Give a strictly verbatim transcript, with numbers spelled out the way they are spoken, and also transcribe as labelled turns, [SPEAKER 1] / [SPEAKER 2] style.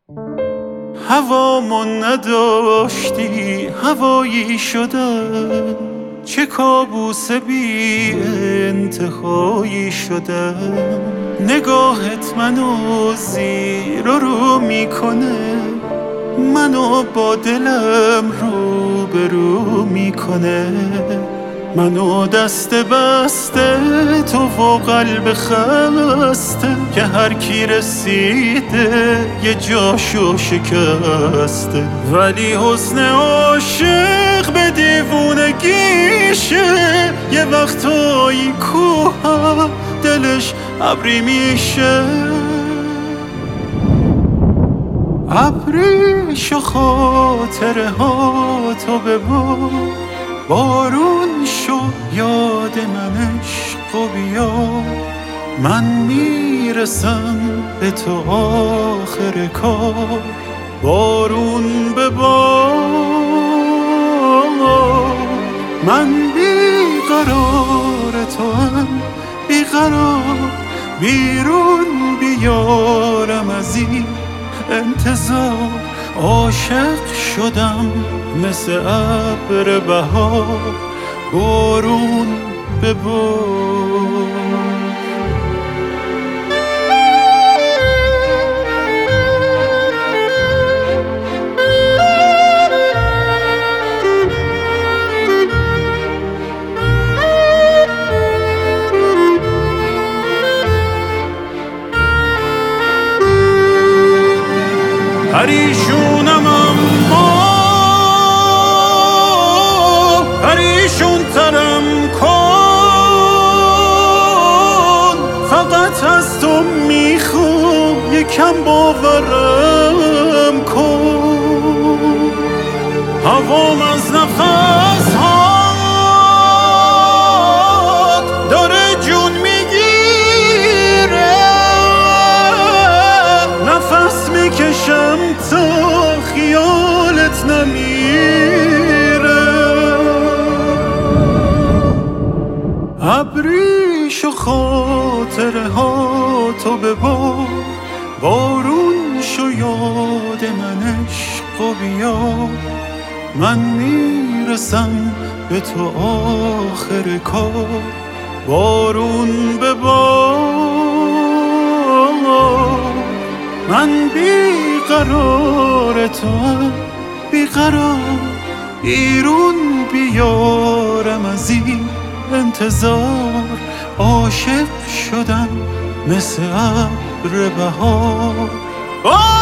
[SPEAKER 1] هوامون نداشتی هوایی شدم، چه کابوس بی انتهایی شدم. نگاهت منو زیر و رو میکنه، منو با دلم رو به رو میکنه. منو دست بسته تو و قلب خسته، که هر کی رسیده یه جاشو شکسته. ولی حسن عاشق به دیوونگیشه، یه وقتایی کوه دلش ابری میشه. ابریش و خاطره ها تو ببار، بارون شو یاد من عشق و بیا. من میرسم به تو آخر کار، بارون ببار. من بیقرار تو هم بیقرار، بیرون بیارم از این انتظار. عاشق شدم مثل ابر بهار، بارون ببار. پریشونم اما پریشون ترم کن، فقط از تو میخوام یکم باورم کن. هوام از نفس هات داره جون میگیره، نفس میکشم تا خیالت نمیره. ابریش و خاطره ها تو ببار، بارون شو یاد من عشق و بیا. من میرسم به تو آخر کار، بارون ببار. من بیقرار تو هم بیقرار، بیرون بیارم از این انتظار. عاشق شدم مثل ابر بهار.